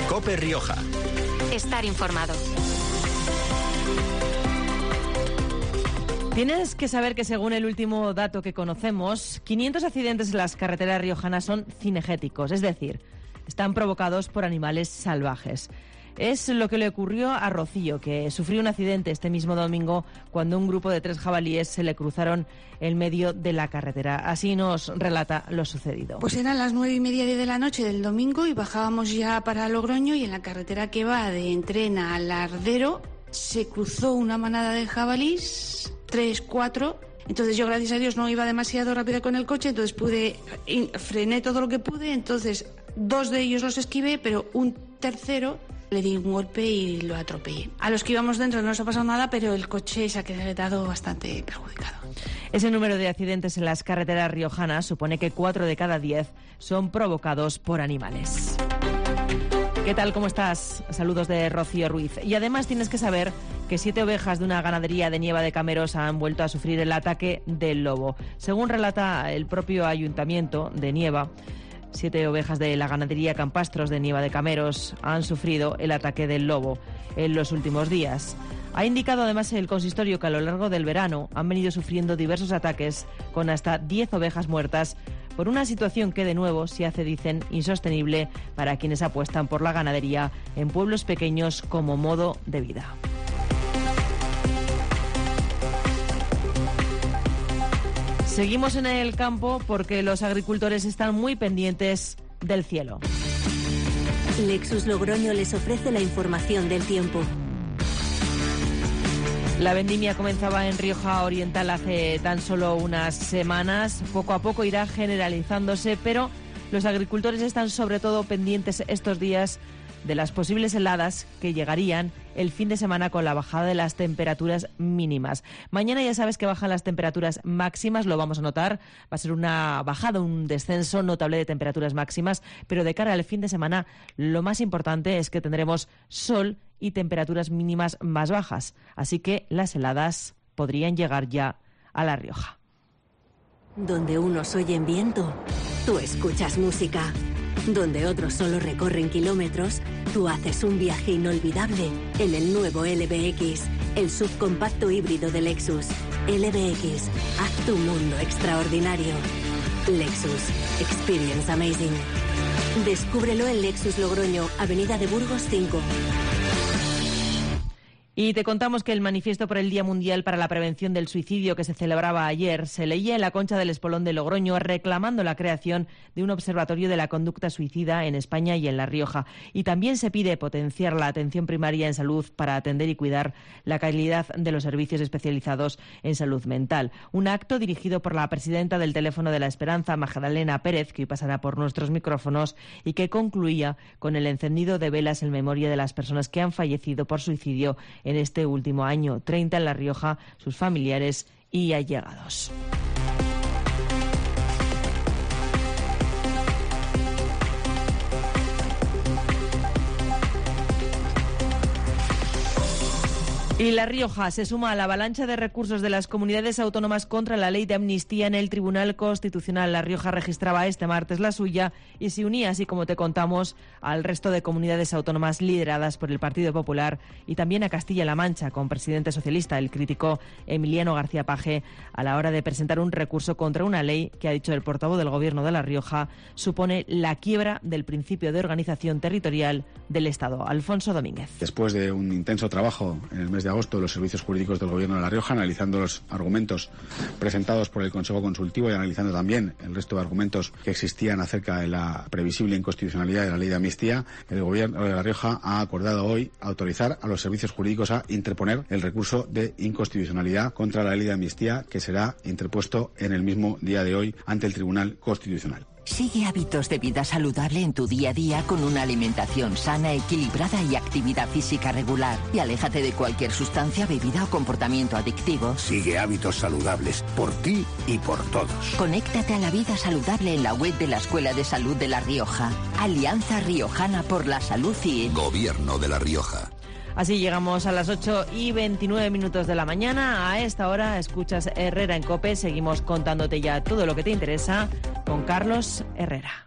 COPE Rioja. Estar informado. Tienes que saber que según el último dato que conocemos, 500 accidentes en las carreteras riojanas son cinegéticos, es decir, están provocados por animales salvajes. Es lo que le ocurrió a Rocío, que sufrió un accidente este mismo domingo cuando un grupo de 3 jabalíes se le cruzaron en medio de la carretera. Así nos relata lo sucedido. Pues eran las 9:30 de la noche del domingo y bajábamos ya para Logroño, y en la carretera que va de Entrena a Lardero se cruzó una manada de jabalís, 3, 4... Entonces yo, gracias a Dios, no iba demasiado rápido con el coche, entonces frené todo lo que pude, entonces 2 de ellos los esquivé, pero un tercero le di un golpe y lo atropellé. A los que íbamos dentro no nos ha pasado nada, pero el coche se ha quedado bastante perjudicado. Ese número de accidentes en las carreteras riojanas supone que 4 de cada 10 son provocados por animales. ¿Qué tal? ¿Cómo estás? Saludos de Rocío Ruiz. Y además tienes que saber que 7 ovejas de una ganadería de Nieva de Cameros han vuelto a sufrir el ataque del lobo. Según relata el propio ayuntamiento de Nieva, 7 ovejas de la ganadería Campastros de Nieva de Cameros han sufrido el ataque del lobo en los últimos días. Ha indicado además el consistorio que a lo largo del verano han venido sufriendo diversos ataques con hasta 10 ovejas muertas por una situación que de nuevo se hace, dicen, insostenible para quienes apuestan por la ganadería en pueblos pequeños como modo de vida. Seguimos en el campo porque los agricultores están muy pendientes del cielo. Lexus Logroño les ofrece la información del tiempo. La vendimia comenzaba en Rioja Oriental hace tan solo unas semanas. Poco a poco irá generalizándose, pero los agricultores están sobre todo pendientes estos días de las posibles heladas que llegarían el fin de semana con la bajada de las temperaturas mínimas. Mañana ya sabes que bajan las temperaturas máximas, lo vamos a notar. Va a ser una bajada, un descenso notable de temperaturas máximas, pero de cara al fin de semana lo más importante es que tendremos sol y temperaturas mínimas más bajas. Así que las heladas podrían llegar ya a La Rioja. Donde unos oyen viento, tú escuchas música. Donde otros solo recorren kilómetros, tú haces un viaje inolvidable en el nuevo LBX, el subcompacto híbrido de Lexus. LBX, haz tu mundo extraordinario. Lexus, experience amazing. Descúbrelo en Lexus Logroño, Avenida de Burgos 5. Y te contamos que el manifiesto por el Día Mundial para la Prevención del Suicidio que se celebraba ayer se leía en la Concha del Espolón de Logroño reclamando la creación de un observatorio de la conducta suicida en España y en La Rioja. Y también se pide potenciar la atención primaria en salud para atender y cuidar la calidad de los servicios especializados en salud mental. Un acto dirigido por la presidenta del Teléfono de la Esperanza, Magdalena Pérez, que hoy pasará por nuestros micrófonos, y que concluía con el encendido de velas en memoria de las personas que han fallecido por suicidio en este último año, 30 en La Rioja, sus familiares y allegados. Y La Rioja se suma a la avalancha de recursos de las comunidades autónomas contra la ley de amnistía en el Tribunal Constitucional. La Rioja registraba este martes la suya y se unía, así como te contamos, al resto de comunidades autónomas lideradas por el Partido Popular y también a Castilla-La Mancha, con presidente socialista, el crítico Emiliano García Paje, a la hora de presentar un recurso contra una ley que, ha dicho el portavoz del Gobierno de La Rioja, supone la quiebra del principio de organización territorial del Estado. Alfonso Domínguez. Después de un intenso trabajo en el mes de agosto de los servicios jurídicos del Gobierno de La Rioja, analizando los argumentos presentados por el Consejo Consultivo y analizando también el resto de argumentos que existían acerca de la previsible inconstitucionalidad de la ley de amnistía, el Gobierno de La Rioja ha acordado hoy autorizar a los servicios jurídicos a interponer el recurso de inconstitucionalidad contra la ley de amnistía, que será interpuesto en el mismo día de hoy ante el Tribunal Constitucional. Sigue hábitos de vida saludable en tu día a día con una alimentación sana, equilibrada y actividad física regular. Y aléjate de cualquier sustancia, bebida o comportamiento adictivo. Sigue hábitos saludables, por ti y por todos. Conéctate a la vida saludable en la web de la Escuela de Salud de La Rioja. Alianza Riojana por la Salud y... Gobierno de La Rioja. Así llegamos a las 8:29 de la mañana. A esta hora escuchas Herrera en COPE. Seguimos contándote ya todo lo que te interesa con Carlos Herrera.